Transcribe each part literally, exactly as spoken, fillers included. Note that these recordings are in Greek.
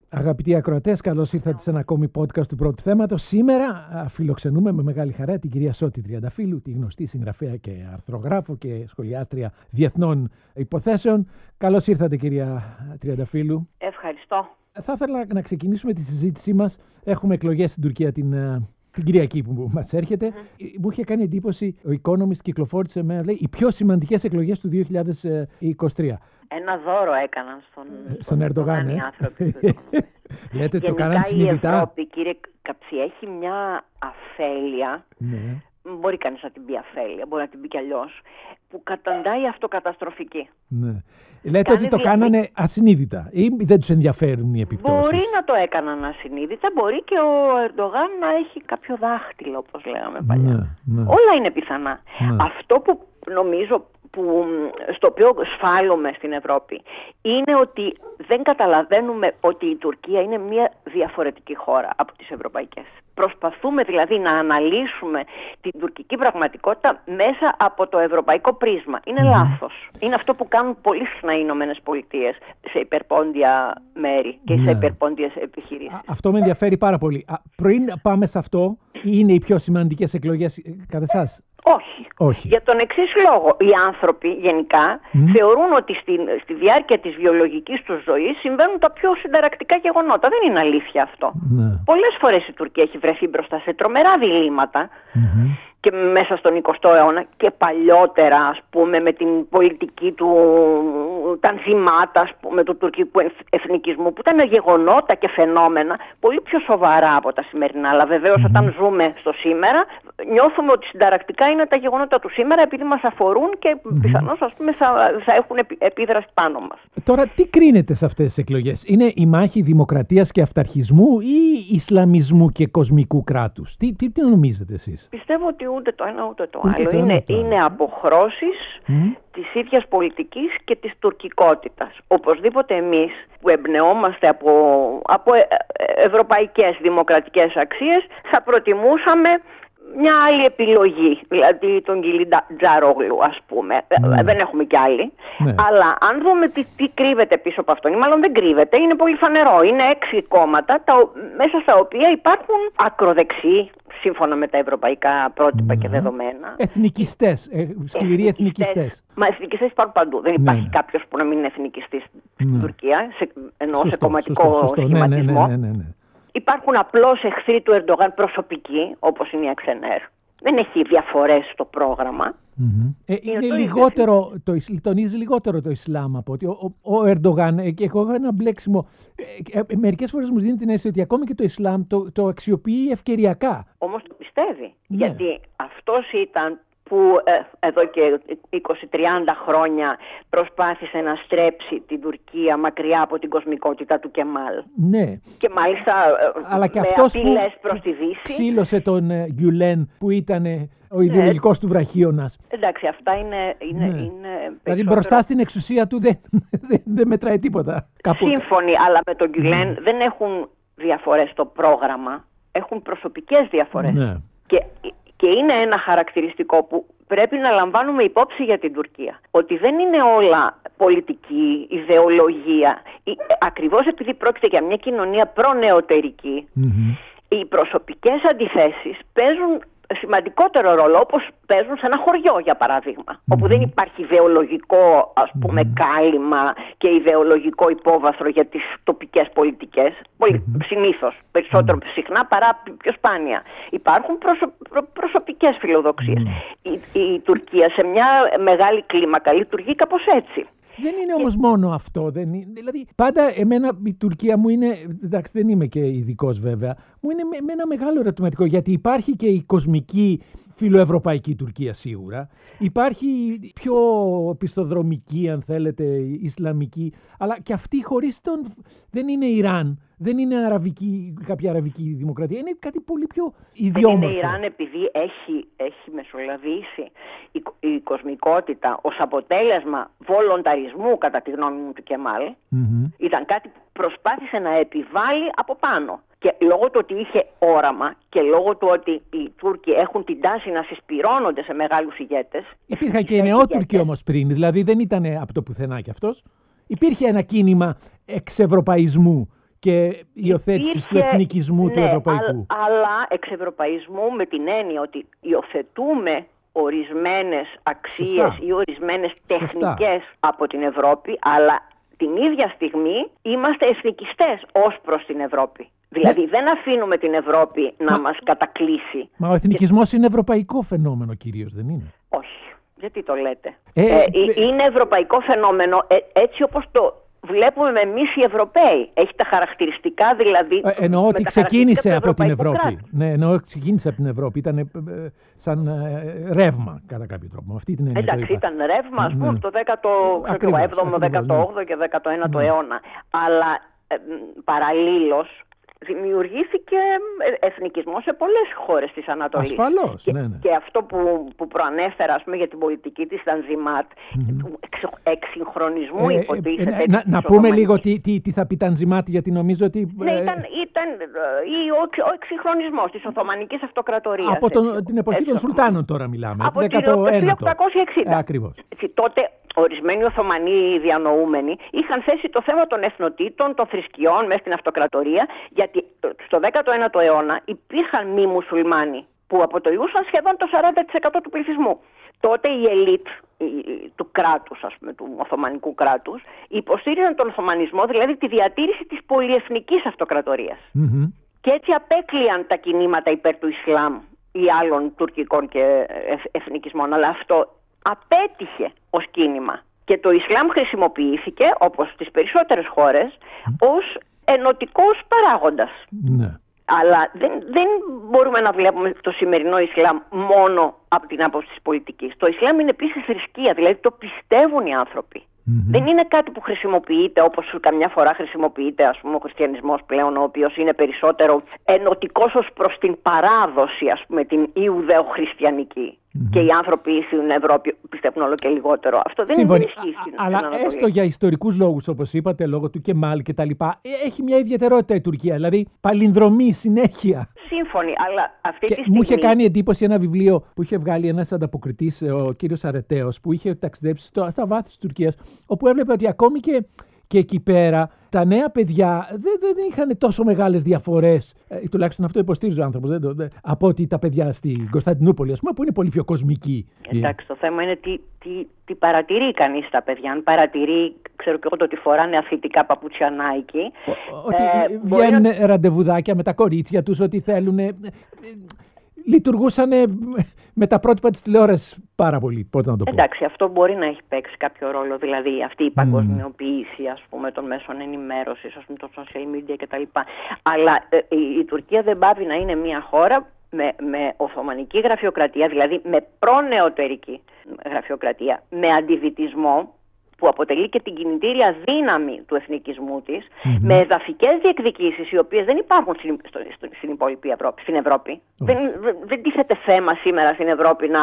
Αγαπητοί ακροατές, καλώς ήρθατε σε ένα ακόμη podcast του Πρώτου Θέματος. Σήμερα φιλοξενούμε με μεγάλη χαρά την κυρία Σώτη Τριανταφύλου, τη γνωστή συγγραφέα και αρθρογράφο και σχολιάστρια διεθνών υποθέσεων. Καλώς ήρθατε, κυρία Τριανταφύλου. Ευχαριστώ. Θα ήθελα να ξεκινήσουμε τη συζήτησή μας. Έχουμε εκλογές στην Τουρκία την, την Κυριακή που μας έρχεται. Mm. Μου είχε κάνει εντύπωση, ο Economist κυκλοφόρησε με λέει, οι πιο σημαντικές εκλογές του δύο χιλιάδες είκοσι τρία. Ένα δώρο έκαναν στον, στον, στον Ερντογάν, ε? άνθρωποι. Λέτε, το κάναν συνειδητά. Η Ευρώπη, κύριε Καψί, έχει μια αφέλεια. Ναι. Μπορεί κανείς να την πει αφέλεια, μπορεί να την πει κι αλλιώς, που καταντάει αυτοκαταστροφική. Ναι. Λέτε Κάνε ότι το δηλαδή... κάνανε ασυνείδητα ή δεν τους ενδιαφέρουν οι επιπτώσεις? Μπορεί να το έκαναν ασυνείδητα, μπορεί και ο Ερντογάν να έχει κάποιο δάχτυλο, όπως λέγαμε παλιά. Ναι, ναι. Όλα είναι πιθανά. Ναι. Αυτό που νομίζω, που, στο οποίο σφάλουμε στην Ευρώπη, είναι ότι δεν καταλαβαίνουμε ότι η Τουρκία είναι μια διαφορετική χώρα από τις ευρωπαϊκές. Προσπαθούμε δηλαδή να αναλύσουμε την τουρκική πραγματικότητα μέσα από το ευρωπαϊκό πρίσμα. Είναι mm. λάθος. Είναι αυτό που κάνουν πολύ συχνά οι Ηνωμένες Πολιτείες σε υπερπόντια μέρη και mm. σε υπερπόντιες επιχειρήσεις. Α, αυτό με ενδιαφέρει πάρα πολύ. Α, πριν πάμε σε αυτό, είναι οι πιο σημαντικές εκλογές κατά εσάς? Όχι. Όχι. Για τον εξής λόγο, οι άνθρωποι γενικά mm. θεωρούν ότι στη, στη διάρκεια της βιολογικής τους ζωής συμβαίνουν τα πιο συνταρακτικά γεγονότα. Δεν είναι αλήθεια αυτό. Mm. Πολλές φορές η Τουρκία έχει βρεθεί μπροστά σε τρομερά διλήμματα mm-hmm. και μέσα στον εικοστό αιώνα και παλιότερα, ας πούμε, με την πολιτική του τανζιμάτα, ας πούμε, του τουρκικού εθνικισμού, που ήταν γεγονότα και φαινόμενα πολύ πιο σοβαρά από τα σημερινά. Αλλά βεβαίως mm-hmm. όταν ζούμε στο σήμερα, νιώθουμε ότι συνταρακτικά είναι τα γεγονότα του σήμερα, επειδή μας αφορούν και mm-hmm. πιθανώς, ας πούμε, θα, θα έχουν επίδραση πάνω μας. Τώρα, τι κρίνεται σε αυτές τις εκλογές? Είναι η μάχη δημοκρατίας και αυταρχισμού ή Ισλαμισμού και κοσμικού κράτους? Τι, τι, τι νομίζετε εσείς? Πιστεύω ότι ούτε το ένα ούτε το ούτε άλλο. Το είναι, ένα, το είναι άλλο. αποχρώσεις mm. της ίδιας πολιτικής και της τουρκικότητας. Οπωσδήποτε εμείς που εμπνεόμαστε από, από ευρωπαϊκές δημοκρατικές αξίες θα προτιμούσαμε μια άλλη επιλογή, δηλαδή τον Κιλιτζαρόγλου, ας πούμε. Ναι. Δεν έχουμε κι άλλη. Ναι. Αλλά αν δούμε τι, τι κρύβεται πίσω από αυτόν, ή μάλλον δεν κρύβεται, είναι πολύ φανερό. Είναι έξι κόμματα τα, μέσα στα οποία υπάρχουν ακροδεξιοί, σύμφωνα με τα ευρωπαϊκά πρότυπα ναι. και δεδομένα. Εθνικιστές, ε, σκληροί εθνικιστές. Μα εθνικιστές υπάρχουν παντού. Δεν υπάρχει ναι. κάποιος που να μην είναι εθνικιστής στην ναι. Τουρκία, σε, ενώ σωστό, σε κομματικό σωστό, σωστό. σχηματισμό. Ναι, ναι, ναι, ναι, ναι. Υπάρχουν απλώς εχθροί του Ερντογάν προσωπικοί, όπως είναι η Αξενέρ. Δεν έχει διαφορές στο πρόγραμμα. Mm-hmm. Ε, είναι είναι το λιγότερο, το, τονίζει λιγότερο το Ισλάμ από ότι ο, ο, ο Ερντογάν, ε, και εγώ έχω ένα μπλέξιμο, ε, ε, μερικές φορές μου δίνει την αίσθηση ότι ακόμη και το Ισλάμ το, το αξιοποιεί ευκαιριακά. Όμως το πιστεύει, ναι. γιατί αυτός ήταν που ε, εδώ και είκοσι με τριάντα χρόνια προσπάθησε να στρέψει την Τουρκία μακριά από την κοσμικότητα του Κεμάλ. Ναι. Και μάλιστα αλλά και με αυτός απειλές προς τη Δύση. Ξύλωσε τον ε, Γκιουλέν που ήταν ε, ο ιδεολογικός ναι. του βραχίωνας. Εντάξει, αυτά είναι... είναι, ναι. είναι δηλαδή μπροστά στην εξουσία του δεν, δεν, δεν μετράει τίποτα. Κάπου... Σύμφωνοι, αλλά με τον Γκιουλέν mm. δεν έχουν διαφορές στο πρόγραμμα. Έχουν προσωπικές διαφορές. Ναι. Και... Και είναι ένα χαρακτηριστικό που πρέπει να λαμβάνουμε υπόψη για την Τουρκία. Ότι δεν είναι όλα πολιτική, ιδεολογία. Ακριβώς επειδή πρόκειται για μια κοινωνία προνεωτερική, mm-hmm. οι προσωπικές αντιθέσεις παίζουν σημαντικότερο ρόλο, όπως παίζουν σε ένα χωριό, για παράδειγμα, mm-hmm. όπου δεν υπάρχει ιδεολογικό, ας πούμε, mm-hmm. κάλυμα και ιδεολογικό υπόβαθρο για τις τοπικές πολιτικές, mm-hmm. συνήθως, περισσότερο mm-hmm. συχνά παρά πιο σπάνια. Υπάρχουν προσω... προ... προσωπικές φιλοδοξίες. Mm-hmm. Η... η Τουρκία σε μια μεγάλη κλίμακα λειτουργεί κάπως έτσι. Δεν είναι όμως μόνο αυτό. Δεν είναι, δηλαδή, πάντα εμένα η Τουρκία μου είναι, εντάξει δεν είμαι και ειδικός βέβαια, μου είναι με, με ένα μεγάλο ερωτηματικό, γιατί υπάρχει και η κοσμική φιλοευρωπαϊκή Τουρκία σίγουρα, υπάρχει πιο πιστοδρομική αν θέλετε, Ισλαμική, αλλά και αυτή χωρίς τον, δεν είναι Ιράν. Δεν είναι αραβική, κάποια αραβική δημοκρατία, είναι κάτι πολύ πιο ιδιόμορφο. Είναι Ιράν επειδή έχει, έχει μεσολαβήσει η, η κοσμικότητα ως αποτέλεσμα βολονταρισμού, κατά τη γνώμη μου, του Κεμάλ. Mm-hmm. Ήταν κάτι που προσπάθησε να επιβάλλει από πάνω. Και λόγω του ότι είχε όραμα και λόγω του ότι οι Τούρκοι έχουν την τάση να συσπυρώνονται σε μεγάλους ηγέτες. Υπήρχαν και οι νεότουρκοι όμως πριν, δηλαδή δεν ήταν από το πουθενά κι αυτός. Υπήρχε ένα κίνημα εξευρωπαϊσμού και υιοθέτησης του εθνικισμού, ναι, του ευρωπαϊκού. Α, αλλά εξευρωπαϊσμού με την έννοια ότι υιοθετούμε ορισμένες αξίες Σωστά. ή ορισμένες τεχνικές Σωστά. από την Ευρώπη, αλλά την ίδια στιγμή είμαστε εθνικιστές ως προς την Ευρώπη. Δηλαδή ναι. δεν αφήνουμε την Ευρώπη να Μα... μας κατακλείσει. Μα ο εθνικισμός και... είναι ευρωπαϊκό φαινόμενο κυρίως, δεν είναι? Όχι. Γιατί το λέτε? Ε, ε, ε, είναι ευρωπαϊκό φαινόμενο ε, έτσι όπως το βλέπουμε εμείς οι Ευρωπαίοι. Έχει τα χαρακτηριστικά δηλαδή... Ε, εννοώ ότι ξεκίνησε από την Ευρώπη. Ναι, εννοώ ξεκίνησε από την Ευρώπη. Ήταν ε, ε, σαν ε, ρεύμα κατά κάποιο τρόπο. Αυτή την έννοια. Εντάξει, ήταν ρεύμα ας πούμε ναι. το δέκατο έβδομο, δέκατο όγδοο ναι. και δέκατο ένατο ναι. αιώνα. Αλλά ε, παραλλήλως δημιουργήθηκε εθνικισμός σε πολλές χώρες της Ανατολής. Ασφαλώς, και, ναι, ναι. και αυτό που, που προανέφερα ας πούμε, για την πολιτική της Τανζιμάτ, mm-hmm. του εξυγχρονισμού ε, υποτίθεται. Ε, ε, να να πούμε λίγο τι, τι, τι θα πει Τανζιμάτ, γιατί νομίζω ότι... Ναι, ήταν, ήταν ή ο, ο εξυγχρονισμός της Οθωμανικής Αυτοκρατορίας. Από τον, έτσι, την εποχή έτσι, των Σουλτάνων τώρα μιλάμε. Από το χίλια οκτακόσια εξήντα. Ε, ακριβώς. Έτσι, τότε ορισμένοι Οθωμανοί διανοούμενοι είχαν θέσει το θέμα των εθνοτήτων, των θρησκειών μέσα στην αυτοκρατορία, γιατί στο δέκατο ένατο αιώνα υπήρχαν μη μουσουλμάνοι που αποτελούσαν σχεδόν το σαράντα τοις εκατό του πληθυσμού. Τότε η ελίτ του κράτους, ας πούμε, του Οθωμανικού κράτους, υποστήριζαν τον Οθωμανισμό, δηλαδή τη διατήρηση της πολυεθνικής αυτοκρατορίας. Mm-hmm. Και έτσι απέκλειαν τα κινήματα υπέρ του Ισλάμ ή άλλων τουρκικών και εθνικισμών. Αλλά αυτό απέτυχε ως κίνημα. Και το Ισλάμ χρησιμοποιήθηκε, όπως στις περισσότερες χώρες, ως ενωτικός παράγοντας. Ναι. Αλλά δεν, δεν μπορούμε να βλέπουμε το σημερινό Ισλάμ μόνο από την άποψη της πολιτικής. Το Ισλάμ είναι επίσης θρησκεία, δηλαδή το πιστεύουν οι άνθρωποι. Mm-hmm. Δεν είναι κάτι που χρησιμοποιείται όπως καμιά φορά χρησιμοποιείται ας πούμε, ο χριστιανισμός πλέον, ο οποίος είναι περισσότερο ενωτικός ως προς την παράδοση, ας πούμε, την Ιουδεοχριστιανική. Mm-hmm. Και οι άνθρωποι στην Ευρώπη πιστεύουν όλο και λιγότερο. Αυτό δεν Σύμφωνοι. είναι ισχύ στην Αλλά Ανατολή. Έστω για ιστορικούς λόγους, όπως είπατε, λόγω του Κεμάλ και τα λοιπά, έχει μια ιδιαιτερότητα η Τουρκία. Δηλαδή παλινδρομεί συνέχεια. Σύμφωνοι, αλλά αυτή και τη στιγμή... Μου είχε κάνει εντύπωση ένα βιβλίο που είχε βγάλει ένας ανταποκριτής, ο κύριος Αρετέος, που είχε ταξιδέψει στο, στα βάθη της Τουρκίας, όπου έβλεπε ότι ακόμη και, και εκεί πέρα τα νέα παιδιά δεν, δεν είχαν τόσο μεγάλες διαφορές, ε, τουλάχιστον αυτό υποστήριζε ο άνθρωπος, δεν το, δεν, από ότι τα παιδιά στην Κωνσταντινούπολη, ας πούμε, που είναι πολύ πιο κοσμικοί. Εντάξει, το θέμα είναι τι, τι, τι παρατηρεί κανείς τα παιδιά. Αν παρατηρεί, ξέρω και εγώ, το ότι φοράνε αθλητικά παπούτσια Nike. Ότι ε, βγαίνουν να... ραντεβουδάκια με τα κορίτσια τους, ότι θέλουν... Ε, ε, λειτουργούσαν με τα πρότυπα της τηλεόρασης πάρα πολύ. Πότε να το πω. Εντάξει, αυτό μπορεί να έχει παίξει κάποιο ρόλο, δηλαδή αυτή η παγκοσμιοποίηση ας πούμε, των μέσων ενημέρωσης, ας πούμε, των social media κτλ. Αλλά ε, η, η Τουρκία δεν πάβει να είναι μια χώρα με, με οθωμανική γραφειοκρατία, δηλαδή με προνεωτερική γραφειοκρατία, με αντιδυτισμό, που αποτελεί και την κινητήρια δύναμη του εθνικισμού της, mm-hmm. με εδαφικές διεκδικήσεις οι οποίες δεν υπάρχουν στην, στο, στο, στην υπόλοιπη Ευρώπη. Στην Ευρώπη. Oh. Δεν, δεν τίθεται θέμα σήμερα στην Ευρώπη να,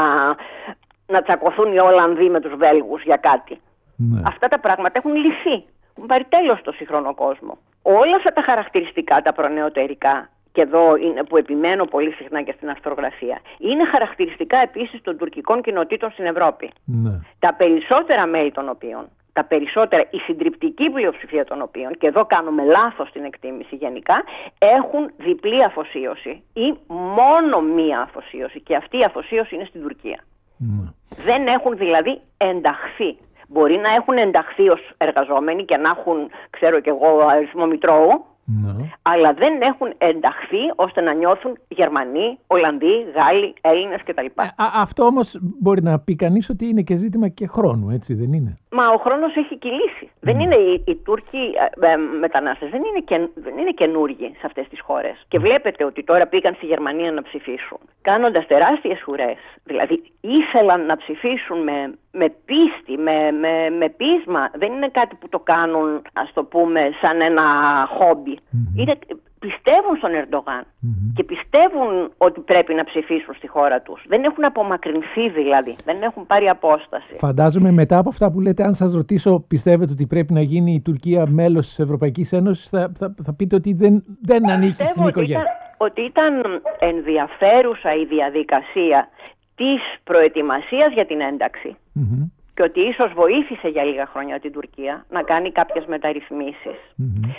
να τσακωθούν οι Ολλανδοί με τους Βέλγους για κάτι. Mm-hmm. Αυτά τα πράγματα έχουν λυθεί. Έχουν πάρει τέλος στο σύγχρονο κόσμο. Όλα αυτά τα χαρακτηριστικά, τα προνεωτερικά, και εδώ είναι που επιμένω πολύ συχνά και στην αυτογραφία, είναι χαρακτηριστικά επίσης των τουρκικών κοινοτήτων στην Ευρώπη. Ναι. Τα περισσότερα μέλη των οποίων, τα περισσότερα, η συντριπτική πλειοψηφία των οποίων, και εδώ κάνουμε λάθος στην εκτίμηση γενικά, έχουν διπλή αφοσίωση ή μόνο μία αφοσίωση. Και αυτή η αφοσίωση είναι στην Τουρκία. Ναι. Δεν έχουν δηλαδή ενταχθεί. Μπορεί να έχουν ενταχθεί ως εργαζόμενοι και να έχουν, ξέρω κι εγώ, αριθμό μητρώου, ναι. αλλά δεν έχουν ενταχθεί ώστε να νιώθουν Γερμανοί, Ολλανδοί, Γάλλοι, Έλληνες κτλ. Ε, αυτό όμως μπορεί να πει κανείς ότι είναι και ζήτημα και χρόνου, έτσι δεν είναι? Μα ο χρόνος έχει κυλήσει. Mm. Δεν είναι οι, οι Τούρκοι ε, ε, μετανάστες, δεν είναι, και, δεν είναι καινούργοι σε αυτές τις χώρες. Και βλέπετε ότι τώρα πήγαν στη Γερμανία να ψηφίσουν, κάνοντας τεράστιες ουρές. Δηλαδή ήθελαν να ψηφίσουν με, με πίστη, με, με, με πείσμα. Δεν είναι κάτι που το κάνουν, ας το πούμε, σαν ένα χόμπι. Mm-hmm. Είναι, πιστεύουν στον Ερντογάν mm-hmm. και πιστεύουν ότι πρέπει να ψηφίσουν στη χώρα τους. Δεν έχουν απομακρυνθεί δηλαδή, δεν έχουν πάρει απόσταση. Φαντάζομαι μετά από αυτά που λέτε, αν σας ρωτήσω, πιστεύετε ότι πρέπει να γίνει η Τουρκία μέλος της Ευρωπαϊκής Ένωσης, θα, θα, θα πείτε ότι δεν, δεν ανήκει Πιστεύω στην οικογένεια. Ότι ήταν, ότι ήταν ενδιαφέρουσα η διαδικασία της προετοιμασίας για την ένταξη. Mm-hmm. Και ότι ίσως βοήθησε για λίγα χρόνια την Τουρκία να κάνει κάποιες μεταρρυθμίσεις. Mm-hmm.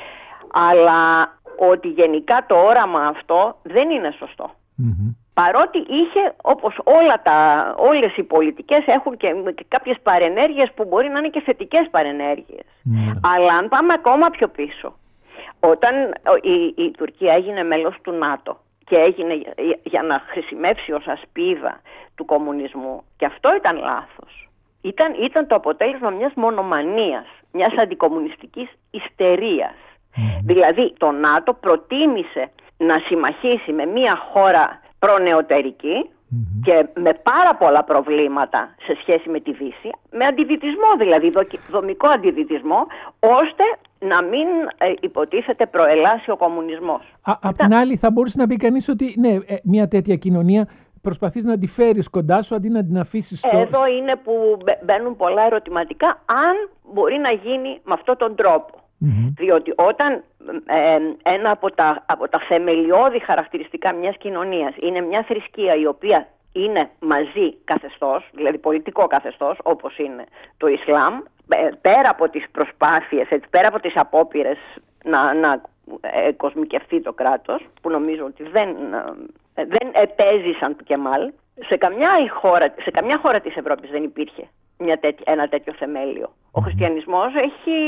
αλλά ότι γενικά το όραμα αυτό δεν είναι σωστό. Mm-hmm. Παρότι είχε, όπως όλα τα, όλες οι πολιτικές έχουν και, και κάποιες παρενέργειες που μπορεί να είναι και θετικές παρενέργειες. Mm-hmm. Αλλά αν πάμε ακόμα πιο πίσω, όταν η, η Τουρκία έγινε μέλος του ΝΑΤΟ και έγινε για, για να χρησιμεύσει ως ασπίδα του κομμουνισμού, και αυτό ήταν λάθος. Ήταν, ήταν το αποτέλεσμα μιας μονομανίας, μιας αντικομμουνιστικής ιστερίας. Mm-hmm. Δηλαδή το ΝΑΤΟ προτίμησε να συμμαχίσει με μια χώρα προνεωτερική mm-hmm. και με πάρα πολλά προβλήματα σε σχέση με τη Δύση, με αντιδυτισμό δηλαδή, δομικό αντιδυτισμό, ώστε να μην ε, υποτίθεται προελάσει ο κομμουνισμός. Α, απ' την άλλη θα μπορούσε να πει κανείς ότι ναι, ε, μια τέτοια κοινωνία προσπαθείς να τη φέρεις κοντά σου αντί να την αφήσεις στο... Εδώ είναι που μπαίνουν πολλά ερωτηματικά, αν μπορεί να γίνει με αυτόν τον τρόπο. Mm-hmm. Διότι όταν ε, ένα από τα, από τα θεμελιώδη χαρακτηριστικά μιας κοινωνίας είναι μια θρησκεία η οποία είναι μαζί καθεστώς, δηλαδή πολιτικό καθεστώς όπως είναι το Ισλάμ, ε, πέρα από τις προσπάθειες, έτσι, πέρα από τις απόπειρες να, να ε, κοσμικευτεί το κράτος, που νομίζω ότι δεν, ε, δεν επέζησαν του Κεμάλ, σε καμιά, άλλη χώρα, σε καμιά χώρα της Ευρώπης δεν υπήρχε μια τέτοι, ένα τέτοιο θεμέλιο. Ο χριστιανισμός έχει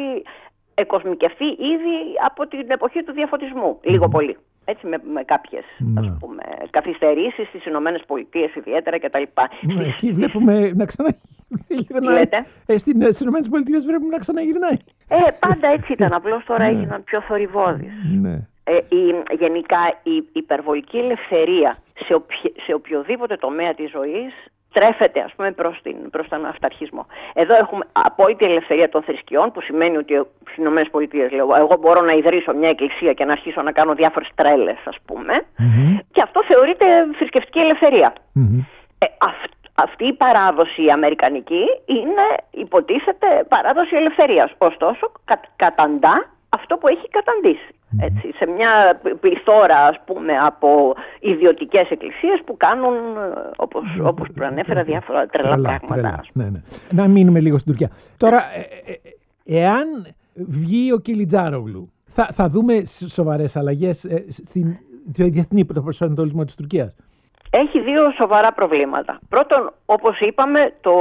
εκοσμικευτεί ήδη από την εποχή του διαφωτισμού, λίγο πολύ. Έτσι με, με κάποιες ναι. ας πούμε, καθυστερήσεις στις Ηνωμένες Πολιτείες ιδιαίτερα κτλ. Ναι, εκεί βλέπουμε να ξαναγυρνάει. Ε, στις Ηνωμένες Πολιτείες βλέπουμε να ξαναγυρνάει. Ε, πάντα έτσι ήταν, απλώς τώρα ναι. έγιναν πιο θορυβώδεις. Ναι. Ε, η, γενικά η υπερβολική ελευθερία σε, οποιο, σε οποιοδήποτε τομέα της ζωής τρέφεται ας πούμε προς, την, προς τον αυταρχισμό. Εδώ έχουμε απόλυτη ελευθερία των θρησκειών, που σημαίνει ότι στις Ηνωμένες Πολιτείες λέω, εγώ μπορώ να ιδρύσω μια εκκλησία και να αρχίσω να κάνω διάφορες τρέλες ας πούμε, mm-hmm. και αυτό θεωρείται θρησκευτική ελευθερία. Mm-hmm. Ε, αυ, αυτή η παράδοση η αμερικανική είναι, υποτίθεται, παράδοση ελευθερίας. Ωστόσο κα, καταντά αυτό που έχει καταντήσει. Έτσι, σε μια πληθώρα ας πούμε από ιδιωτικές εκκλησίες που κάνουν όπως, όπως προανέφερα διάφορα τρελά, τρελά πράγματα. Τρελά. Ναι, ναι. Να μείνουμε λίγο στην Τουρκία. Τώρα, ε, ε, εάν βγει ο Κιλιτζάρογλου, θα, θα δούμε σοβαρές αλλαγές ε, στην διεθνή προσανατολισμό της Τουρκίας? Έχει δύο σοβαρά προβλήματα. Πρώτον, όπως είπαμε, το,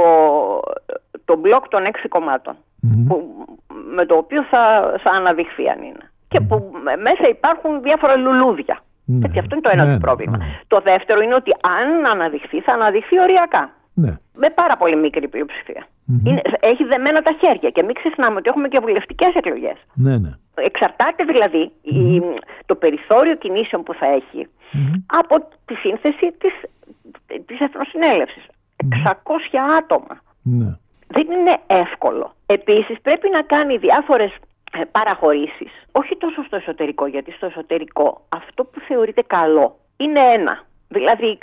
το μπλοκ των έξι κομμάτων, mm-hmm. που, με το οποίο θα, θα αναδειχθεί αν είναι. Και που μέσα υπάρχουν διάφορα λουλούδια. Ναι, έτσι, αυτό είναι το ένα ναι, του πρόβλημα. Ναι. Το δεύτερο είναι ότι αν αναδειχθεί, θα αναδειχθεί οριακά. Ναι. Με πάρα πολύ μικρή πλειοψηφία. Mm-hmm. Είναι, έχει δεμένα τα χέρια και μην ξεχνάμε ότι έχουμε και βουλευτικές εκλογές. Ναι, ναι. Εξαρτάται δηλαδή mm-hmm. η, το περιθώριο κινήσεων που θα έχει mm-hmm. από τη σύνθεση της, της Εθνοσυνέλευσης. Mm-hmm. εξακόσια άτομα. Ναι. Δεν είναι εύκολο. Επίσης πρέπει να κάνει διάφορες παραχωρήσεις, όχι τόσο στο εσωτερικό, γιατί στο εσωτερικό αυτό που θεωρείται καλό είναι ένα. Δηλαδή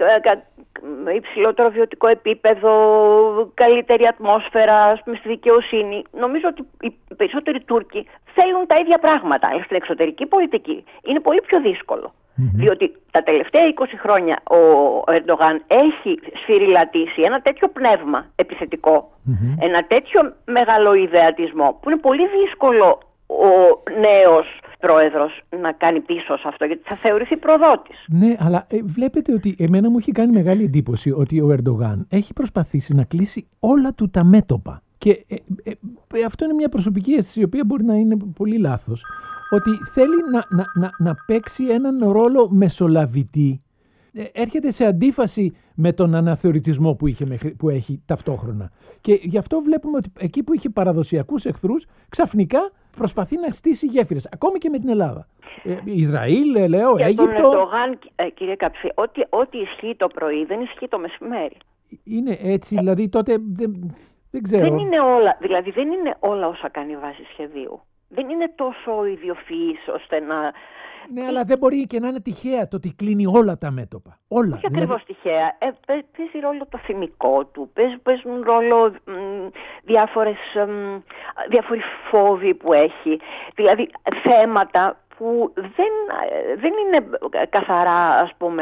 υψηλότερο βιωτικό επίπεδο, καλύτερη ατμόσφαιρα στη δικαιοσύνη. Νομίζω ότι οι περισσότεροι Τούρκοι θέλουν τα ίδια πράγματα, αλλά στην εξωτερική πολιτική είναι πολύ πιο δύσκολο. Mm-hmm. Διότι τα τελευταία είκοσι χρόνια ο Ερντογάν έχει σφυριλατήσει ένα τέτοιο πνεύμα επιθετικό, mm-hmm. ένα τέτοιο μεγαλοειδεατισμό που είναι πολύ δύσκολο ο νέος πρόεδρος να κάνει πίσω σε αυτό, γιατί θα θεωρηθεί προδότης. Ναι, αλλά ε, βλέπετε ότι εμένα μου έχει κάνει μεγάλη εντύπωση ότι ο Ερντογάν έχει προσπαθήσει να κλείσει όλα του τα μέτωπα. Και ε, ε, ε, αυτό είναι μια προσωπική αίσθηση, η οποία μπορεί να είναι πολύ λάθος, ότι θέλει να, να, να, να παίξει έναν ρόλο μεσολαβητή. Ε, έρχεται σε αντίφαση με τον αναθεωρητισμό που, είχε, που έχει ταυτόχρονα. Και γι' αυτό βλέπουμε ότι εκεί που είχε παραδοσιακούς εχθρούς, ξαφνικά προσπαθεί να στήσει γέφυρες. Ακόμη και με την Ελλάδα. Ε, Ισραήλ, λέω, για Αίγυπτο. Για τον Ερντογάν, ε, κύριε Καψί, ό,τι, ό,τι ισχύει το πρωί δεν ισχύει το μεσημέρι. Είναι έτσι, ε, δηλαδή τότε δεν, δεν ξέρω. Δεν είναι όλα, δηλαδή δεν είναι όλα όσα κάνει βάση σχεδίου. Δεν είναι τόσο ιδιοφυής ώστε να... Ναι, αλλά δεν μπορεί και να είναι τυχαία το ότι κλείνει όλα τα μέτωπα. Όλα. Όχι δηλαδή... ακριβώς τυχαία. Ε, παίζει ρόλο το θυμικό του. Παίζουν, παίζουν ρόλο μ, διάφορες, μ, διάφοροι φόβοι που έχει. Δηλαδή θέματα που δεν, δεν είναι καθαρά, ας πούμε,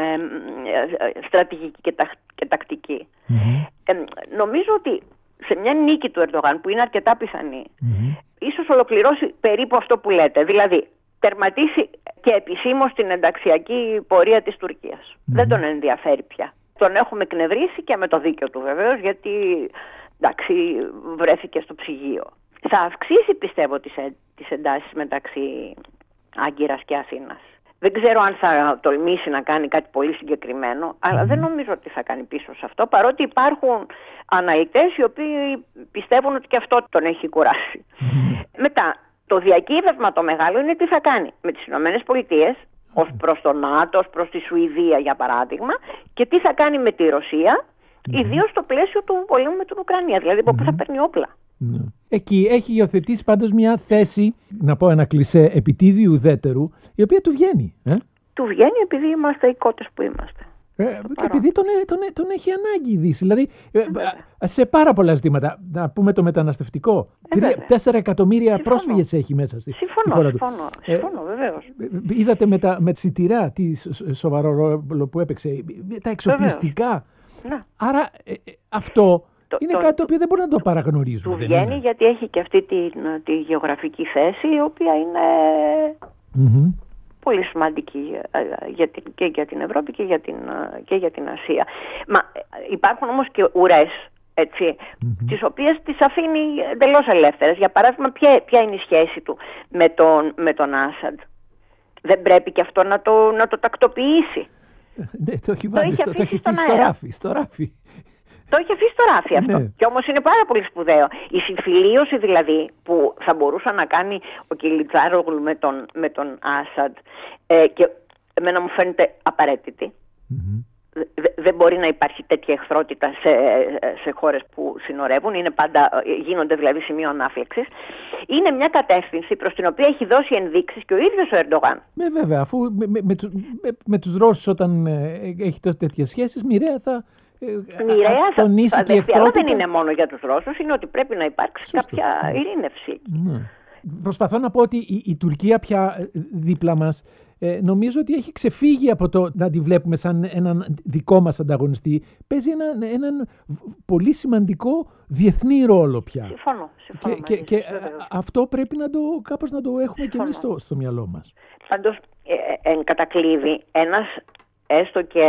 στρατηγική και, τακ, και τακτική. Mm-hmm. Ε, νομίζω ότι σε μια νίκη του Ερντογάν που είναι αρκετά πιθανή, mm-hmm. ίσως ολοκληρώσει περίπου αυτό που λέτε. Δηλαδή, τερματίσει και επισήμως την ενταξιακή πορεία της Τουρκίας. Mm. Δεν τον ενδιαφέρει πια. Τον έχουμε εκνευρίσει και με το δίκιο του βεβαίως, γιατί εντάξει, βρέθηκε στο ψυγείο. Θα αυξήσει, πιστεύω, τις, ε, τις εντάσεις μεταξύ Άγκυρας και Αθήνας. Δεν ξέρω αν θα τολμήσει να κάνει κάτι πολύ συγκεκριμένο, αλλά δεν νομίζω ότι θα κάνει πίσω σε αυτό, παρότι υπάρχουν αναλυτές οι οποίοι πιστεύουν ότι και αυτό τον έχει κουράσει. Μετά, το διακύβευμα το μεγάλο είναι τι θα κάνει με τις Ηνωμένες Πολιτείες, ως προς το ΝΑΤΟ, ως προς τη Σουηδία για παράδειγμα, και τι θα κάνει με τη Ρωσία, ιδίως στο πλαίσιο του πολέμου με την Ουκρανία, δηλαδή από πού θα παίρνει όπλα. Εκεί έχει υιοθετήσει πάντως μια θέση, να πω ένα κλισέ, επιτίδιου ουδέτερου, η οποία του βγαίνει. Ε? Του βγαίνει επειδή είμαστε οι κότες που είμαστε. Ε, και επειδή τον, τον, τον έχει ανάγκη η Δύση. Δηλαδή, ε, σε πάρα πολλά ζητήματα, να πούμε το μεταναστευτικό, ε, τέσσερα εκατομμύρια συμφωνώ. Πρόσφυγες έχει μέσα στη, συμφωνώ, στη χώρα συμφωνώ, του. Συμφωνώ, ε, βεβαίως. Είδατε με, τα, με τη Σιτηρά τι σοβαρό ρόλο που έπαιξε, τα εξοπλιστικά. Ναι. Άρα ε, ε, αυτό... Το, είναι το, κάτι το οποίο δεν μπορούμε να το παραγνωρίζουμε. Του βγαίνει είναι. Γιατί έχει και αυτή τη, τη γεωγραφική θέση, η οποία είναι mm-hmm. πολύ σημαντική για την, και για την Ευρώπη και για την, και για την Ασία. Μα υπάρχουν όμως και ουρές, έτσι, mm-hmm. τις οποίες τις αφήνει εντελώς ελεύθερες. Για παράδειγμα, ποια, ποια είναι η σχέση του με τον, με τον Άσαντ. Δεν πρέπει και αυτό να το, να το τακτοποιήσει. Ναι, το έχει βάλει, το, το, το έχει αφήσει στο ράφι, στο ράφι. Το έχει αφήσει στο ράφι αυτό. Ναι. Και όμως είναι πάρα πολύ σπουδαίο. Η συμφιλίωση δηλαδή που θα μπορούσε να κάνει ο Κιλιτζάρογλου με τον, με τον Άσαντ ε, και εμένα μου φαίνεται απαραίτητη. Mm-hmm. Δε, δεν μπορεί να υπάρχει τέτοια εχθρότητα σε, σε χώρες που συνορεύουν. Είναι πάντα, γίνονται δηλαδή σημείο ανάφλεξης. Είναι μια κατεύθυνση προς την οποία έχει δώσει ενδείξεις και ο ίδιος ο Ερντογάν. Ναι, βέβαια, αφού με, με, με, με, με τους Ρώσους όταν ε, έχει τέτοιες σχέσεις, μοιραία θα... Μοιραία θα, θα δεχτεί, αλλά δεν είναι μόνο για τους Ρώσους, είναι ότι πρέπει να υπάρξει Σωστό. κάποια ειρήνευση. Ναι. Προσπαθώ να πω ότι η, η Τουρκία πια δίπλα μας ε, νομίζω ότι έχει ξεφύγει από το να τη βλέπουμε σαν έναν δικό μας ανταγωνιστή. Παίζει έναν, έναν πολύ σημαντικό διεθνή ρόλο πια. Συμφωνώ. συμφωνώ και, και, και αυτό πρέπει να το, κάπως να το έχουμε συμφωνώ. Και εμείς στο, στο μυαλό μας. Πάντως, ε, εν κατακλείδη, ένας έστω και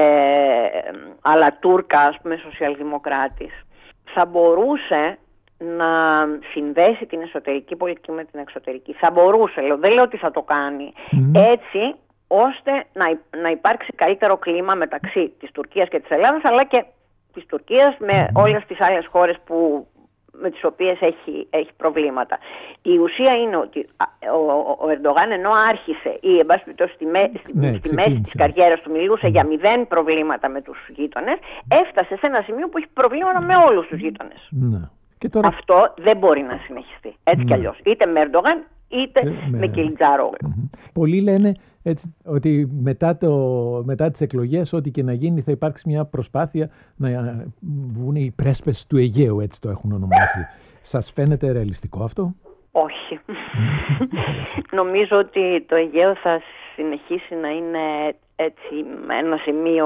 αλατούρκα, ας πούμε, σοσιαλδημοκράτης, θα μπορούσε να συνδέσει την εσωτερική πολιτική με την εξωτερική. Θα μπορούσε, λέω, δεν λέω ότι θα το κάνει, mm. έτσι ώστε να, να υπάρξει καλύτερο κλίμα μεταξύ της Τουρκίας και της Ελλάδας, αλλά και της Τουρκίας με όλες τις άλλες χώρες που, με τις οποίες έχει, έχει προβλήματα. Η ουσία είναι ότι ο, ο Ερντογάν, ενώ άρχισε ή εν πάση περιπτώσει στη, μέ, ναι, στη μέση της καριέρας του μιλούσε mm. για μηδέν προβλήματα με τους γείτονες, έφτασε σε ένα σημείο που έχει προβλήματα με όλους τους γείτονες. Ναι. Και τώρα... Αυτό δεν μπορεί να συνεχιστεί. Έτσι ναι. κι αλλιώς. Είτε με Ερντογάν είτε ε, με, με Κιλιτζάρογλου. Mm-hmm. Πολλοί λένε έτσι, ότι μετά, το, μετά τις εκλογές, ό,τι και να γίνει, θα υπάρξει μια προσπάθεια να βγουν οι πρέσπες του Αιγαίου, έτσι το έχουν ονομάσει. Σας φαίνεται ρεαλιστικό αυτό? Όχι. Νομίζω ότι το Αιγαίο θα συνεχίσει να είναι έτσι ένα σημείο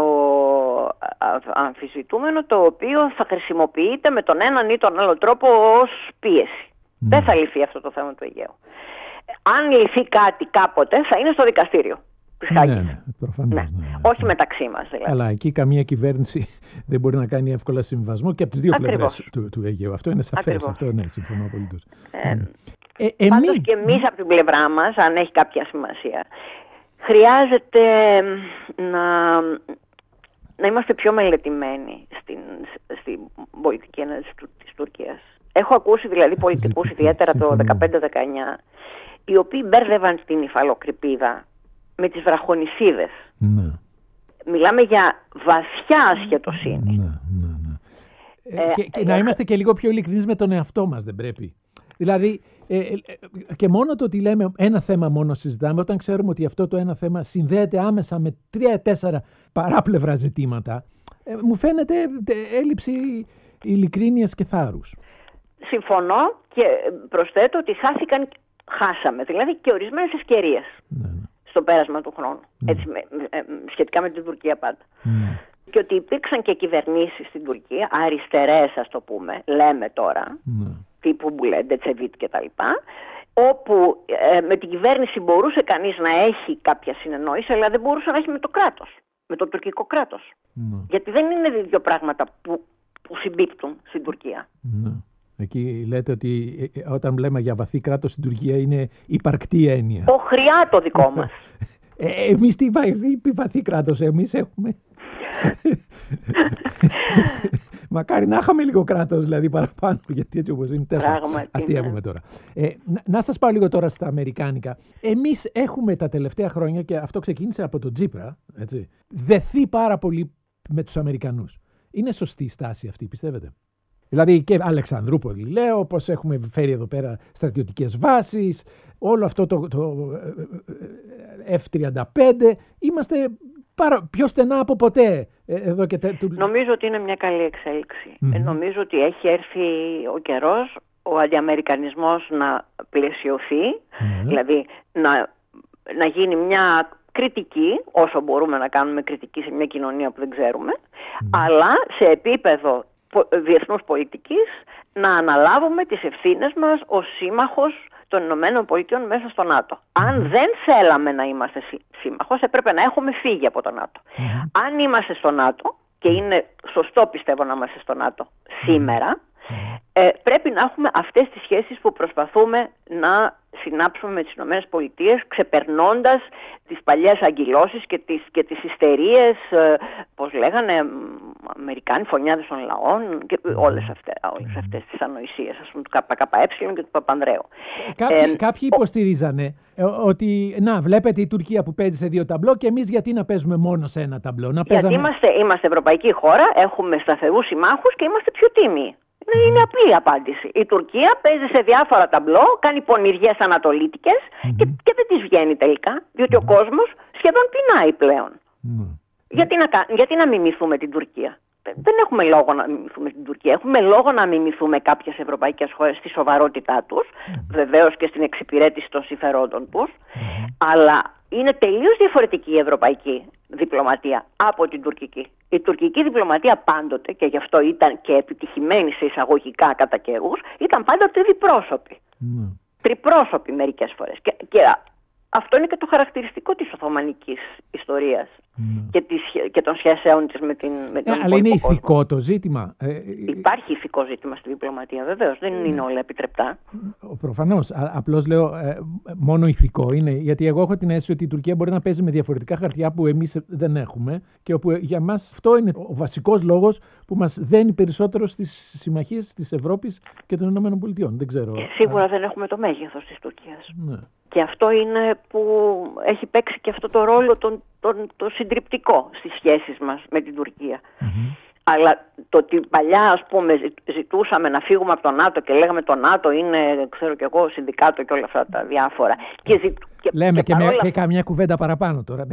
αμφισβητούμενο, το οποίο θα χρησιμοποιείται με τον έναν ή τον άλλο τρόπο ως πίεση. Mm. Δεν θα λυθεί αυτό το θέμα του Αιγαίου. Αν λυθεί κάτι κάποτε, θα είναι στο δικαστήριο. Ναι, ναι, προφανώς, ναι. Ναι, ναι, όχι ναι. μεταξύ μας δηλαδή. Αλλά εκεί καμία κυβέρνηση δεν μπορεί να κάνει εύκολα συμβιβασμό και από τις δύο πλευρές του, του Αιγαίου. Αυτό είναι σαφές. Ακριβώς. Αυτό, ναι, συμφωνώ απολύτως. Ε, ε, εμείς... Πάντως και εμείς από την πλευρά μας, αν έχει κάποια σημασία, χρειάζεται να, να είμαστε πιο μελετημένοι στην, στην πολιτική έναρξη της Τουρκίας. Έχω ακούσει δηλαδή πολιτικούς, ιδιαίτερα το δεκαπέντε δεκαεννιά, οι οποίοι μπέρδευαν την υφαλοκρηπίδα με τις βραχονισίδες. Ναι. Μιλάμε για βαθιά ασχετοσύνη. Ναι, ναι, ναι. Ε, και, και ε, να είμαστε και λίγο πιο ειλικρινείς με τον εαυτό μας, δεν πρέπει? Δηλαδή, ε, ε, και μόνο το ότι λέμε ένα θέμα μόνο συζητάμε, όταν ξέρουμε ότι αυτό το ένα θέμα συνδέεται άμεσα με τρία-τέσσερα παράπλευρα ζητήματα, ε, μου φαίνεται έλλειψη ειλικρίνειας και θάρρους. Συμφωνώ και προσθέτω ότι χάθηκαν, χάσαμε δηλαδή και ορισμένες ευκαιρίες ναι, ναι. στο πέρασμα του χρόνου, ναι. έτσι, με, με, σχετικά με την Τουρκία πάντα. Ναι. Και ότι υπήρξαν και κυβερνήσεις στην Τουρκία, αριστερές ας το πούμε, λέμε τώρα, ναι. τύπου Μπουλέντε, Τσεβίτ κτλ., όπου ε, με την κυβέρνηση μπορούσε κανείς να έχει κάποια συνεννόηση, αλλά δεν μπορούσε να έχει με το κράτος, με το τουρκικό κράτος. Ναι. Γιατί δεν είναι δύο πράγματα που, που συμπίπτουν στην Τουρκία. Ναι. Εκεί λέτε ότι όταν λέμε για βαθύ κράτος στην Τουρκία είναι υπαρκτή έννοια. Οχριά το δικό μας. ε, εμείς τι βαθύ κράτος εμείς έχουμε. Μακάρι να είχαμε λίγο κράτος δηλαδή παραπάνω, γιατί έτσι όπως είναι τέσσερα. Αστείευουμε τώρα. Ε, να, να σας πάω λίγο τώρα στα αμερικάνικα. Εμείς έχουμε τα τελευταία χρόνια, και αυτό ξεκίνησε από τον Τσίπρα, έτσι, δεθεί πάρα πολύ με τους Αμερικανούς. Είναι σωστή η στάση αυτή, πιστεύετε? Δηλαδή και Αλεξανδρούπολη λέω, πως έχουμε φέρει εδώ πέρα στρατιωτικές βάσεις, όλο αυτό το, το εφ τριάντα πέντε, είμαστε πάρα, πιο στενά από ποτέ. Εδώ και τε, του... Νομίζω ότι είναι μια καλή εξέλιξη. Mm-hmm. Νομίζω ότι έχει έρθει ο καιρός ο αντιαμερικανισμός να πλαισιωθεί, mm-hmm. δηλαδή να, να γίνει μια κριτική, όσο μπορούμε να κάνουμε κριτική σε μια κοινωνία που δεν ξέρουμε, mm-hmm. αλλά σε επίπεδο διεθνούς πολιτικής να αναλάβουμε τις ευθύνες μας ως σύμμαχος των Ηνωμένων Πολιτειών μέσα στο ΝΑΤΟ. Αν δεν θέλαμε να είμαστε σύμμαχος, έπρεπε να έχουμε φύγει από το ΝΑΤΟ. Mm-hmm. Αν είμαστε στο ΝΑΤΟ, και είναι σωστό πιστεύω να είμαστε στο ΝΑΤΟ σήμερα, mm-hmm. ε, πρέπει να έχουμε αυτές τις σχέσεις που προσπαθούμε να συνάψουμε με τις Ηνωμένες Πολιτείες, ξεπερνώντας τις παλιές αγκυλώσεις και τις, και τις ιστερίες, ε, πώς λέγανε, Αμερικάνοι φωνιάδες των λαών και όλες αυτές, όλες αυτές τις ανοησίες, ας πούμε, του ΚΚΕ και του Παπανδρέου. Κάποιοι, ε, κάποιοι υποστηρίζανε ε, ότι, να, βλέπετε η Τουρκία που παίζει σε δύο ταμπλό και εμείς γιατί να παίζουμε μόνο σε ένα ταμπλό. Να γιατί παίζαμε... είμαστε, είμαστε ευρωπαϊκή χώρα, έχουμε σταθερούς συμμάχους και είμαστε πιο τίμοι. Είναι απλή η απάντηση. Η Τουρκία παίζει σε διάφορα ταμπλό, κάνει πονηριές ανατολίτικες mm-hmm. και, και δεν τις βγαίνει τελικά, διότι mm-hmm. ο κόσμος σχεδόν πεινάει πλέον. Mm-hmm. Γιατί, να, γιατί να μιμηθούμε την Τουρκία? Δεν έχουμε λόγο να μιμηθούμε την Τουρκία. Έχουμε λόγο να μιμηθούμε κάποιες ευρωπαϊκές χώρες στη σοβαρότητά τους, mm-hmm. βεβαίως και στην εξυπηρέτηση των συμφερόντων τους, mm-hmm. αλλά είναι τελείως διαφορετική η ευρωπαϊκή διπλωματία από την τουρκική. Η τουρκική διπλωματία πάντοτε, και γι' αυτό ήταν και επιτυχημένη σε εισαγωγικά κατά καιρούς, ήταν πάντοτε διπρόσωπη. Mm. Τριπρόσωπη μερικές φορές. Και, και αυτό είναι και το χαρακτηριστικό της Οθωμανικής ιστορίας mm. και, της, και των σχέσεων της με, την, με τον ε, αλλά είναι ηθικό το ζήτημα. Ε, Υπάρχει ηθικό ζήτημα στη διπλωματία, βεβαίως. Δεν mm. είναι όλα επιτρεπτά. Προφανώς. Απλώς λέω ε, μόνο ηθικό είναι. Γιατί εγώ έχω την αίσθηση ότι η Τουρκία μπορεί να παίζει με διαφορετικά χαρτιά που εμείς δεν έχουμε και όπου για μας αυτό είναι ο βασικός λόγος που μας δένει περισσότερο στις συμμαχίες της Ευρώπης και των Ηνωμένων Πολιτειών. Δεν ξέρω. Και σίγουρα α... δεν έχουμε το μέγεθος της Τουρκίας. Ναι. Και αυτό είναι που έχει παίξει και αυτό το ρόλο τον, τον, το συντριπτικό στις σχέσεις μας με την Τουρκία. Mm-hmm. Αλλά το ότι παλιά, ας πούμε, ζητούσαμε να φύγουμε από το ΝΑΤΟ και λέγαμε το ΝΑΤΟ είναι, ξέρω κι εγώ, συνδικάτο και όλα αυτά τα διάφορα. Και ζη... και, Λέμε και, και, παρόλα... και καμιά κουβέντα παραπάνω τώρα.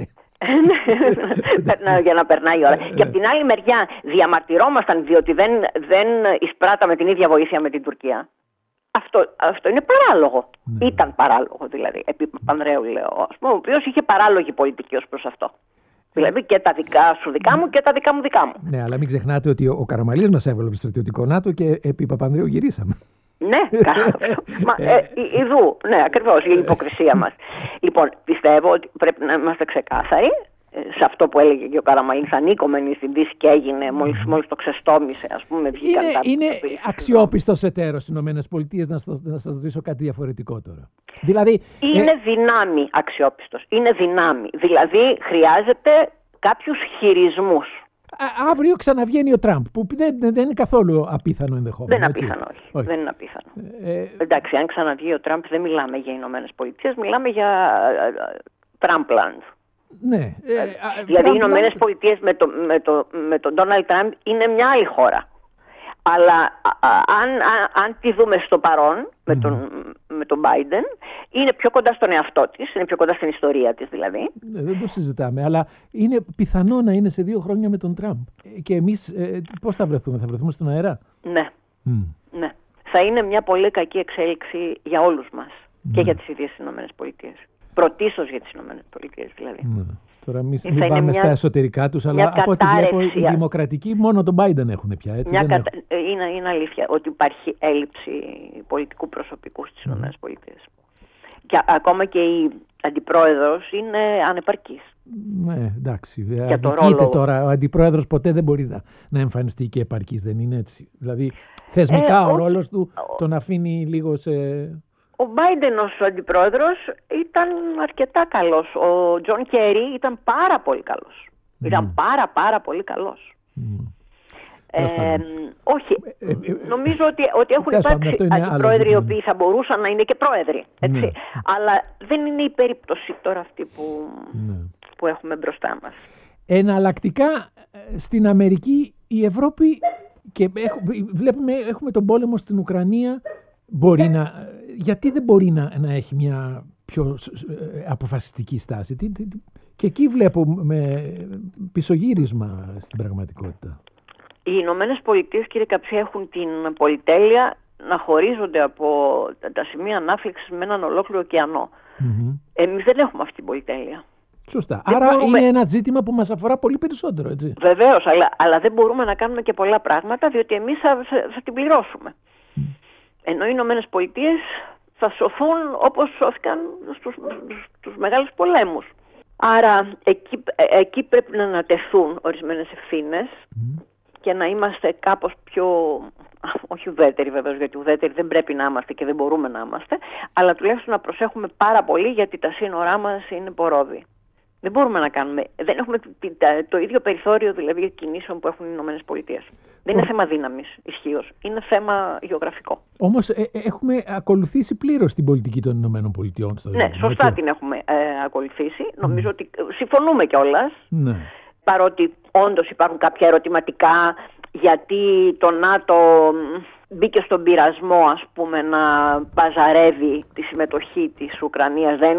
για να περνάει η ώρα. Και από την άλλη μεριά διαμαρτυρόμασταν διότι δεν, δεν εισπράταμε την ίδια βοήθεια με την Τουρκία. Αυτό, αυτό είναι παράλογο. Ναι. Ήταν παράλογο δηλαδή. Επί Παπανδρέου λέω, ας πούμε, ο οποίος είχε παράλογη πολιτική ως προς αυτό. Δηλαδή και τα δικά σου δικά μου και τα δικά μου δικά μου. Ναι, αλλά μην ξεχνάτε ότι ο Καραμανλής μας έβαλε στρατιωτικό ΝΑΤΟ και επί Παπανδρέου γυρίσαμε. Ναι, Μα, ε, ειδού, ναι, ακριβώς, η υποκρισία μας. Λοιπόν, πιστεύω ότι πρέπει να είμαστε ξεκάθαροι σε αυτό που έλεγε και ο Καραμανλής, ανήκομενη στην Δύση και έγινε, μόλις, μόλις το ξεστόμησε, ας πούμε, βγήκαν είναι, τα... Είναι αξιόπιστος εταίρος στις Ηνωμένες Πολιτείες, να, να σας ρωτήσω κάτι διαφορετικό τώρα. Δηλαδή, είναι ε... δυνάμει αξιόπιστος, είναι δυνάμει. Δηλαδή χρειάζεται κάποιους χειρισμούς. Α, αύριο ξαναβγαίνει ο Τραμπ, που δεν, δεν είναι καθόλου απίθανο ενδεχόμενο. Δεν είναι απίθανο, όχι. όχι. Δεν είναι απίθανο. Ε... Εντάξει, αν ξαναβγεί ο Τραμπ δεν μιλάμε για Ηνωμένες Πολιτείες, μιλάμε για Trumpland. Ναι. Ε, δηλαδή οι Ηνωμένες Πολιτείες με, το, με, το, με τον Ντόναλντ Τραμπ είναι μια άλλη χώρα. Αλλά α, αν, α, αν τη δούμε στο παρόν με τον, mm. με τον Biden, είναι πιο κοντά στον εαυτό της, είναι πιο κοντά στην ιστορία της δηλαδή. Ναι, δεν το συζητάμε, αλλά είναι πιθανό να είναι σε δύο χρόνια με τον Τραμπ. Και εμείς ε, πώς θα βρεθούμε, θα βρεθούμε στον αέρα? Ναι. Mm. ναι. Θα είναι μια πολύ κακή εξέλιξη για όλους μας mm. και για τις ίδιες τις Ηνωμένες Πολιτείες. Πρωτίστως για τις Ηνωμένες Πολιτείες δηλαδή. Ναι. Τώρα μην, μην πάμε μια, στα εσωτερικά τους, αλλά από ό,τι βλέπω οι δημοκρατικοί μόνο τον Biden έχουν πια. Έτσι, μια δεν κατα... έχουν. Είναι, είναι αλήθεια ότι υπάρχει έλλειψη πολιτικού προσωπικού στις mm. Ηνωμένες Πολιτείες. Και ακόμα και η αντιπρόεδρος είναι ανεπαρκής. Ναι, εντάξει. Αδικείται τώρα. Ο αντιπρόεδρος ποτέ δεν μπορεί να, να εμφανιστεί και επαρκής, δεν είναι έτσι? Δηλαδή, θεσμικά ε, ο, ο ρόλος του ο, τον αφήνει λίγο σε... Ο Μπάιντεν ως αντιπρόεδρος ήταν αρκετά καλός. Ο Τζον Κέρι ήταν πάρα πολύ καλός. Mm. Ήταν πάρα πάρα πολύ καλός. Mm. Ε, όχι, ε, ε, νομίζω ότι, ότι έχουν υπάρξει αντιπρόεδροι οι οποίοι θα μπορούσαν να είναι και πρόεδροι, έτσι. Ναι. Αλλά δεν είναι η περίπτωση τώρα αυτή που, ναι. που έχουμε μπροστά μας. Εναλλακτικά στην Αμερική η Ευρώπη, και έχουμε, βλέπουμε έχουμε τον πόλεμο στην Ουκρανία, μπορεί να, γιατί δεν μπορεί να, να έχει μια πιο αποφασιστική στάση? Και εκεί βλέπουμε πισωγύρισμα στην πραγματικότητα. Οι Ηνωμένες Πολιτείες, κύριε Καψία, έχουν την πολυτέλεια να χωρίζονται από τα σημεία ανάφλεξης με έναν ολόκληρο ωκεανό. Mm-hmm. Εμείς δεν έχουμε αυτή την πολυτέλεια. Σωστά. Δεν Άρα μπορούμε... είναι ένα ζήτημα που μας αφορά πολύ περισσότερο, έτσι. Βεβαίως, αλλά, αλλά δεν μπορούμε να κάνουμε και πολλά πράγματα, διότι εμείς θα, θα, θα την πληρώσουμε. Mm. Ενώ οι Ηνωμένες Πολιτείες θα σωθούν όπως σώθηκαν στους, στους μεγάλους πολέμους. Άρα εκεί, εκεί πρέπει να ανατεθούν ορισμένες ευθύνες. Mm. Και να είμαστε κάπως πιο, όχι ουδέτεροι βεβαίως, γιατί ουδέτεροι δεν πρέπει να είμαστε και δεν μπορούμε να είμαστε, αλλά τουλάχιστον να προσέχουμε πάρα πολύ, γιατί τα σύνορά μας είναι πορώδη. Δεν μπορούμε να κάνουμε, δεν έχουμε το, το ίδιο περιθώριο δηλαδή κινήσεων που έχουν οι Ηνωμένες Πολιτείες. Δεν είναι θέμα δύναμης ισχύως, είναι θέμα γεωγραφικό. Όμως ε, ε, έχουμε ακολουθήσει πλήρως την πολιτική των Ηνωμένων Πολιτειών. Στο ναι, ζήτημα, σωστά έτσι. Την έχουμε ε, ακολουθήσει. Mm. Νομίζω ότι συμφωνούμε κιόλας. Ναι. Παρότι όντως υπάρχουν κάποια ερωτηματικά, γιατί το ΝΑΤΟ μπήκε στον πειρασμό, ας πούμε, να παζαρεύει τη συμμετοχή της Ουκρανίας. Δεν,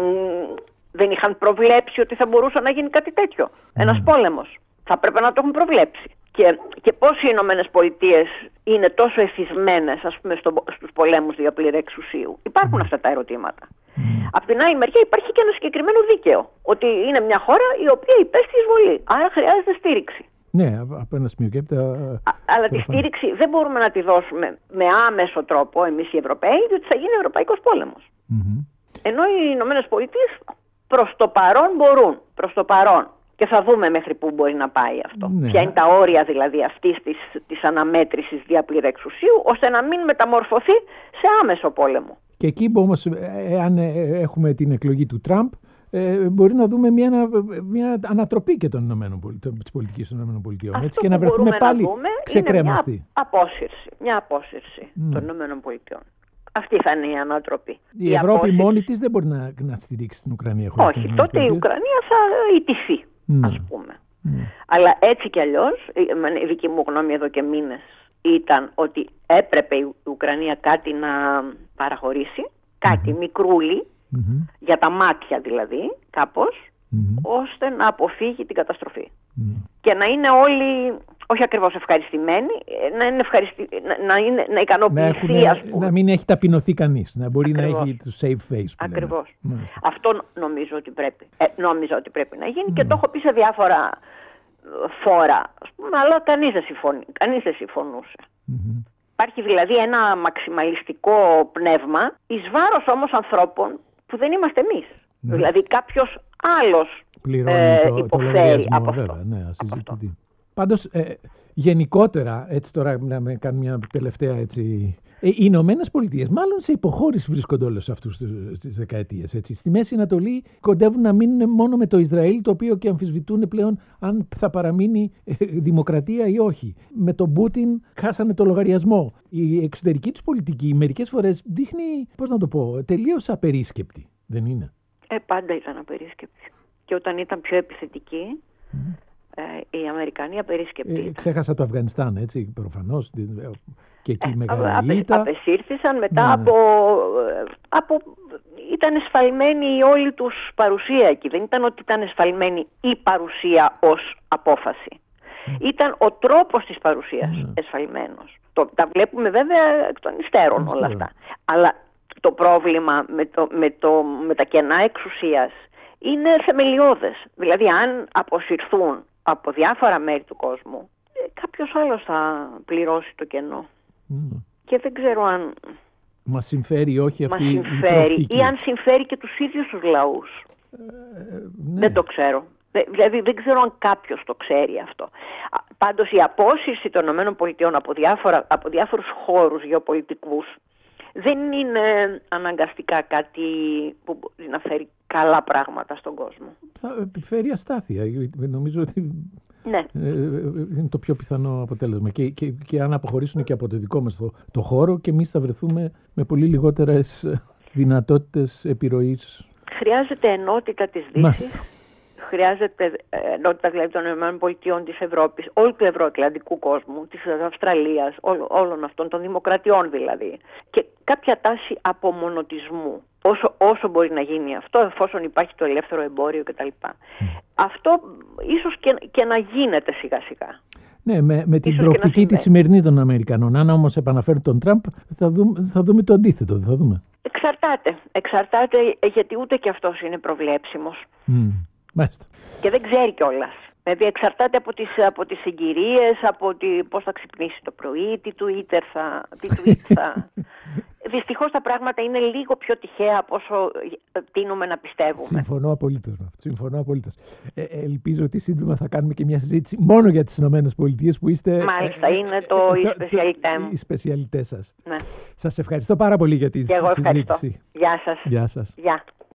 δεν είχαν προβλέψει ότι θα μπορούσε να γίνει κάτι τέτοιο. Ένας mm. πόλεμος. Θα πρέπει να το έχουν προβλέψει. Και, και πώς οι Ηνωμένες Πολιτείες είναι τόσο εθισμένες, ας πούμε, στο, στους πολέμους διαπλήρη εξουσίου. Υπάρχουν mm. αυτά τα ερωτήματα. Mm. Απ' την άλλη μεριά υπάρχει και ένα συγκεκριμένο δίκαιο. Ότι είναι μια χώρα η οποία υπέστη εισβολή. Άρα χρειάζεται στήριξη. Ναι, από ένα σημείο και έπειτα. Αλλά τη στήριξη δεν μπορούμε να τη δώσουμε με άμεσο τρόπο εμείς οι Ευρωπαίοι, διότι θα γίνει ευρωπαϊκός πόλεμος. Mm-hmm. Ενώ οι Ηνωμένες Πολιτείες προς το παρόν μπορούν. Προς το παρόν. Και θα δούμε μέχρι πού μπορεί να πάει αυτό. Ναι. Ποια είναι τα όρια δηλαδή αυτής της, της αναμέτρησης διαπλήρη εξουσίου, ώστε να μην μεταμορφωθεί σε άμεσο πόλεμο. Και εκεί όμως, εάν έχουμε την εκλογή του Τραμπ, ε, μπορεί να δούμε μια, μια ανατροπή και των Ηνωμένων Πολιτειών, της πολιτικής των Ηνωμένων Πολιτειών. Έτσι, και να βρεθούμε πάλι ξεκρέμαστοι. Μια απόσυρση, μια απόσυρση mm. των Ηνωμένων Πολιτειών. Αυτή θα είναι η ανατροπή. Η, η Ευρώπη απόσυρση. Μόνη της δεν μπορεί να, να στηρίξει την Ουκρανία. Όχι, τότε η Ουκρανία θα ιτηθεί, mm. ας πούμε. Mm. Αλλά έτσι κι αλλιώς, η δική μου γνώμη εδώ και μήνες ήταν ότι έπρεπε η Ουκρανία κάτι να παραχωρήσει, κάτι mm-hmm. μικρούλι, mm-hmm. για τα μάτια δηλαδή, κάπως, mm-hmm. ώστε να αποφύγει την καταστροφή. Mm-hmm. Και να είναι όλοι, όχι ακριβώς ευχαριστημένοι, να είναι, ευχαριστη... να είναι να ικανοποιηθεί, να, ας πούμε. Να μην έχει ταπεινωθεί κανείς, να μπορεί ακριβώς. Να έχει το safe face. Ακριβώς. Mm-hmm. Αυτό νομίζω ότι πρέπει, ε, νόμιζα ότι πρέπει να γίνει mm-hmm. και το έχω πει σε διάφορα φόρα, ας πούμε, αλλά κανείς δεν, συμφωνεί, κανείς δεν συμφωνούσε. Mm-hmm. Υπάρχει δηλαδή ένα μαξιμαλιστικό πνεύμα, εις βάρος όμως ανθρώπων που δεν είμαστε εμείς. Ναι. Δηλαδή κάποιος άλλος ε, το, υποφέρει το από αυτό. Βέβαια, ναι, ασυζητητή. Πάντως, ε, γενικότερα, έτσι τώρα να με κάνω μια τελευταία έτσι... Ε, οι Ηνωμένες Πολιτείες μάλλον σε υποχώρηση βρίσκονται όλες αυτούς τις δεκαετίες. Έτσι. Στη Μέση Ανατολή κοντεύουν να μείνουν μόνο με το Ισραήλ, το οποίο και αμφισβητούν πλέον αν θα παραμείνει ε, δημοκρατία ή όχι. Με τον Πούτιν χάσανε το λογαριασμό. Η εξωτερική τους πολιτική μερικές φορές δείχνει, πώς να το πω, τελείως απερίσκεπτη. Δεν είναι? Ε, πάντα ήταν απερίσκεπτη. Και όταν ήταν πιο επιθετική... Mm. Ε, οι Αμερικανοί απερίσκεπτοι. Ε, ξέχασα το Αφγανιστάν, έτσι, προφανώς. Και εκεί ε, μεγάλη ήττα. Απεσύρθησαν μετά ναι, ναι. από, από... Ήταν εσφαλμένη η όλη τους παρουσία εκεί. Δεν ήταν ότι ήταν εσφαλμένη η παρουσία ως απόφαση. Mm. Ήταν ο τρόπος της παρουσίας mm. εσφαλμένος. Το, τα βλέπουμε βέβαια εκ των υστέρων όλα αυτά. Αλλά το πρόβλημα με, το, με, το, με τα κενά εξουσίας είναι θεμελιώδες. Δηλαδή αν αποσυρθούν από διάφορα μέρη του κόσμου, κάποιος άλλος θα πληρώσει το κενό. Mm. Και δεν ξέρω αν Μας συμφέρει όχι αυτή μας η προοπτική. Ή αν συμφέρει και τους ίδιους τους λαούς. Ε, ναι. Δεν το ξέρω. Δηλαδή δεν ξέρω αν κάποιος το ξέρει αυτό. Πάντως η απόσυρση των ΗΠΑ από, διάφορα, από διάφορους χώρους γεωπολιτικούς δεν είναι αναγκαστικά κάτι που μπορεί να φέρει καλά πράγματα στον κόσμο. Θα επιφέρει αστάθεια. Νομίζω ότι ναι. είναι το πιο πιθανό αποτέλεσμα. Και, και, και αν αποχωρήσουν και από το δικό μας το, το χώρο, και εμείς θα βρεθούμε με πολύ λιγότερες δυνατότητες επιρροής. Χρειάζεται ενότητα της Δύσης. Χρειάζεται ενότητα δηλαδή των ΗΠΑ, της Ευρώπης, όλου του ευρωατλαντικού κόσμου, της Αυστραλίας, ό, όλων αυτών των δημοκρατιών δηλαδή. Και κάποια τάση απομονωτισμού. Όσο, όσο μπορεί να γίνει αυτό, εφόσον υπάρχει το ελεύθερο εμπόριο κτλ. Mm. Αυτό ίσως και, και να γίνεται σιγά σιγά. Ναι, με, με την προοπτική τη σημερινή των Αμερικανών. Αν όμως επαναφέρει τον Τραμπ, θα δούμε, θα δούμε το αντίθετο. Θα δούμε. Εξαρτάται. Εξαρτάται γιατί ούτε και αυτός είναι προβλέψιμος. Mm. Μάλιστα. Και δεν ξέρει κιόλας. Δηλαδή εξαρτάται από τις, από τις συγκυρίες, από τη, πώς θα ξυπνήσει το πρωί, τι Twitter θα... Τι tweet θα... Δυστυχώς τα πράγματα είναι λίγο πιο τυχαία από όσο τείνουμε να πιστεύουμε. Συμφωνώ απολύτως. Συμφωνώ απολύτως. Ε, ελπίζω ότι σύντομα θα κάνουμε και μια συζήτηση μόνο για τις Ηνωμένες Πολιτείες που είστε... Μάλιστα, ε, είναι το η σπεσιαλιτέ μου. Η σπεσιαλιτέ σας. Ναι. Σας ευχαριστώ πάρα πολύ για τη συζήτηση. Και εγώ ευχαριστώ. Γεια σας. Γεια σας. Γεια.